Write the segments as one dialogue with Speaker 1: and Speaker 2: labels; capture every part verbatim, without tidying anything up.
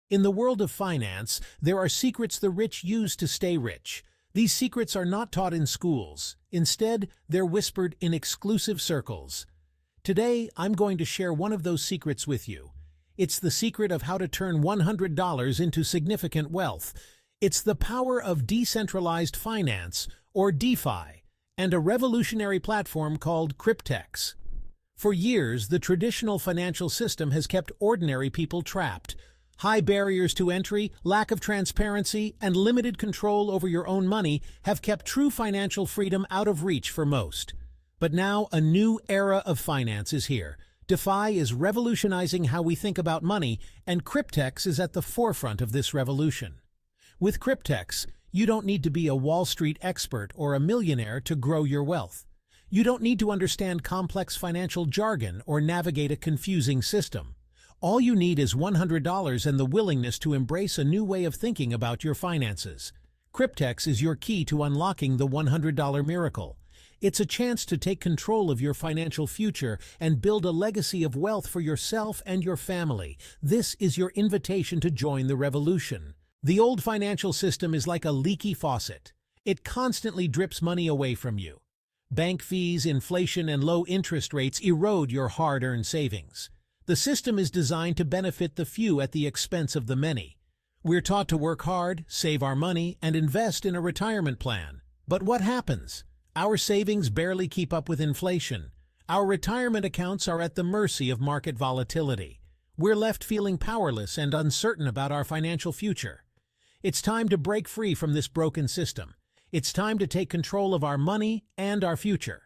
Speaker 1: In the world of finance, there are secrets the rich use to stay rich. These secrets are not taught in schools. Instead, they're whispered in exclusive circles. Today, I'm going to share one of those secrets with you. It's the secret of how to turn one hundred dollars into significant wealth. It's the power of decentralized finance, or DeFi, and a revolutionary platform called Cryptex. For years, the traditional financial system has kept ordinary people trapped. High barriers to entry, lack of transparency, and limited control over your own money have kept true financial freedom out of reach for most. But now a new era of finance is here. DeFi is revolutionizing how we think about money, and Cryptex is at the forefront of this revolution. With Cryptex, you don't need to be a Wall Street expert or a millionaire to grow your wealth. You don't need to understand complex financial jargon or navigate a confusing system. All you need is one hundred dollars and the willingness to embrace a new way of thinking about your finances. Cryptex is your key to unlocking the one hundred dollar miracle. It's a chance to take control of your financial future and build a legacy of wealth for yourself and your family. This is your invitation to join the revolution. The old financial system is like a leaky faucet. It constantly drips money away from you. Bank fees, inflation, and low interest rates erode your hard-earned savings. The system is designed to benefit the few at the expense of the many. We're taught to work hard, save our money, and invest in a retirement plan. But what happens? Our savings barely keep up with inflation. Our retirement accounts are at the mercy of market volatility. We're left feeling powerless and uncertain about our financial future. It's time to break free from this broken system. It's time to take control of our money and our future.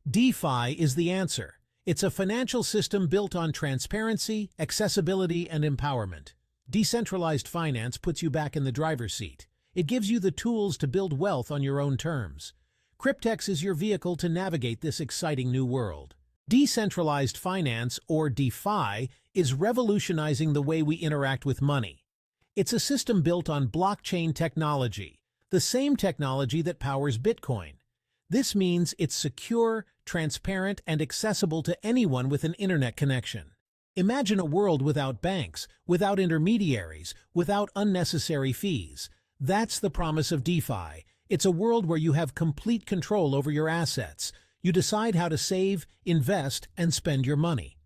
Speaker 1: DeFi is the answer. It's a financial system built on transparency, accessibility, and empowerment. Decentralized finance puts you back in the driver's seat. It gives you the tools to build wealth on your own terms. Cryptex is your vehicle to navigate this exciting new world. Decentralized finance, or DeFi, is revolutionizing the way we interact with money. It's a system built on blockchain technology, the same technology that powers Bitcoin. This means it's secure, transparent, and accessible to anyone with an internet connection. Imagine a world without banks, without intermediaries, without unnecessary fees. That's the promise of DeFi. It's a world where you have complete control over your assets. You decide how to save, invest, and spend your money.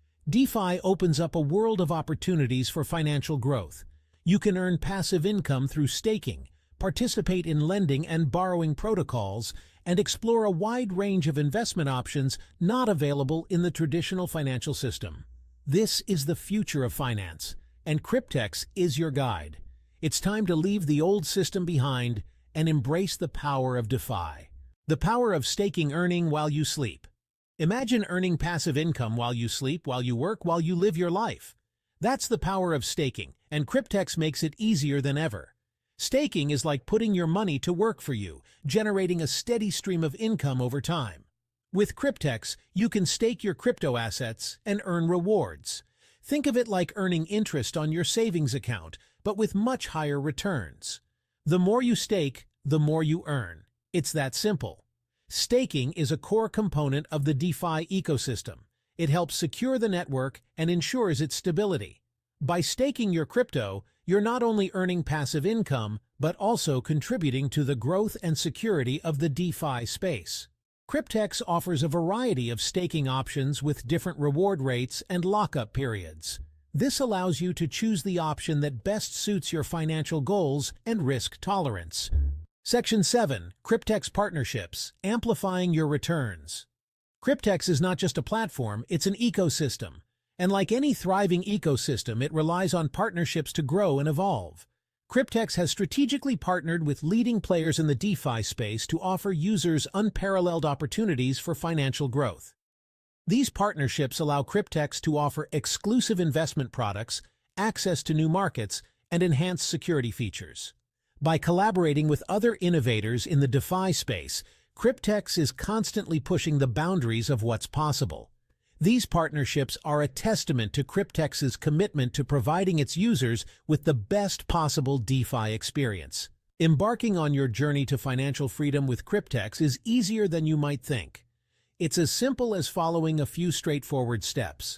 Speaker 1: DeFi opens up a world of opportunities for financial growth. You can earn passive income through staking, participate in lending and borrowing protocols, and explore a wide range of investment options not available in the traditional financial system. This is the future of finance, and Cryptex is your guide. It's time to leave the old system behind and embrace the power of DeFi. The power of staking, earning while you sleep. Imagine earning passive income while you sleep, while you work, while you live your life. That's the power of staking, and Cryptex makes it easier than ever. Staking is like putting your money to work for you, generating a steady stream of income over time. With Cryptex, you can stake your crypto assets and earn rewards. Think of it like earning interest on your savings account, but with much higher returns. The more you stake, the more you earn. It's that simple. Staking is a core component of the DeFi ecosystem. It helps secure the network and ensures its stability. By staking your crypto, you're not only earning passive income, but also contributing to the growth and security of the DeFi space. Cryptex offers a variety of staking options with different reward rates and lockup periods. This allows you to choose the option that best suits your financial goals and risk tolerance. Section seven. Cryptex Partnerships, Amplifying Your Returns. Cryptex is not just a platform, it's an ecosystem. And like any thriving ecosystem, it relies on partnerships to grow and evolve. Cryptex has strategically partnered with leading players in the DeFi space to offer users unparalleled opportunities for financial growth. These partnerships allow Cryptex to offer exclusive investment products, access to new markets, and enhanced security features. By collaborating with other innovators in the DeFi space, Cryptex is constantly pushing the boundaries of what's possible. These partnerships are a testament to Cryptex's commitment to providing its users with the best possible DeFi experience. Embarking on your journey to financial freedom with Cryptex is easier than you might think. It's as simple as following a few straightforward steps.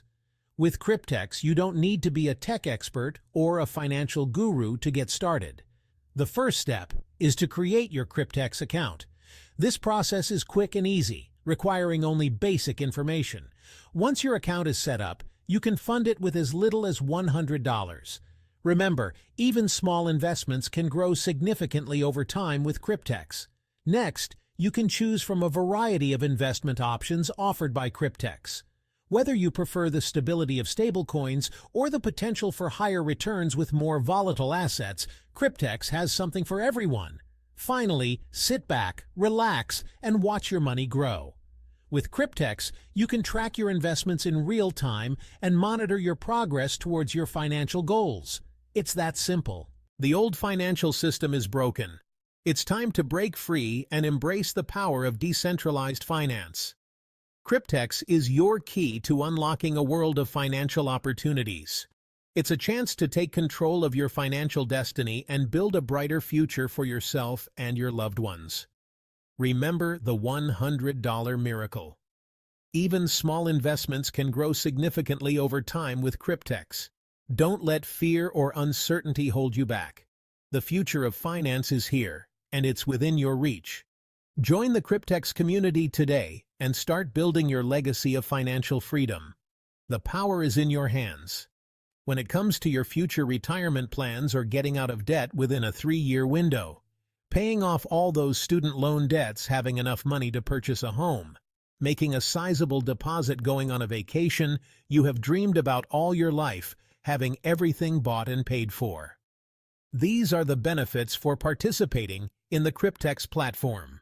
Speaker 1: With Cryptex, you don't need to be a tech expert or a financial guru to get started. The first step is to create your Cryptex account. This process is quick and easy, requiring only basic information. Once your account is set up, you can fund it with as little as one hundred dollars. Remember, even small investments can grow significantly over time with Cryptex. Next, you can choose from a variety of investment options offered by Cryptex. Whether you prefer the stability of stablecoins or the potential for higher returns with more volatile assets, Cryptex has something for everyone. Finally, sit back, relax, and watch your money grow. With Cryptex, you can track your investments in real time and monitor your progress towards your financial goals. It's that simple. The old financial system is broken. It's time to break free and embrace the power of decentralized finance. Cryptex is your key to unlocking a world of financial opportunities. It's a chance to take control of your financial destiny and build a brighter future for yourself and your loved ones. Remember the one hundred dollar miracle. Even small investments can grow significantly over time with Cryptex. Don't let fear or uncertainty hold you back. The future of finance is here, and it's within your reach. Join the Cryptex community today and start building your legacy of financial freedom. The power is in your hands. When it comes to your future retirement plans or getting out of debt within a three-year window, paying off all those student loan debts, having enough money to purchase a home, making a sizable deposit, going on a vacation you have dreamed about all your life, having everything bought and paid for. These are the benefits for participating in the Cryptex platform.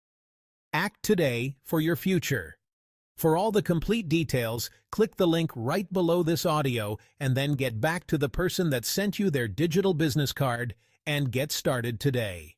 Speaker 1: Act today for your future. For all the complete details, click the link right below this audio and then get back to the person that sent you their digital business card and get started today.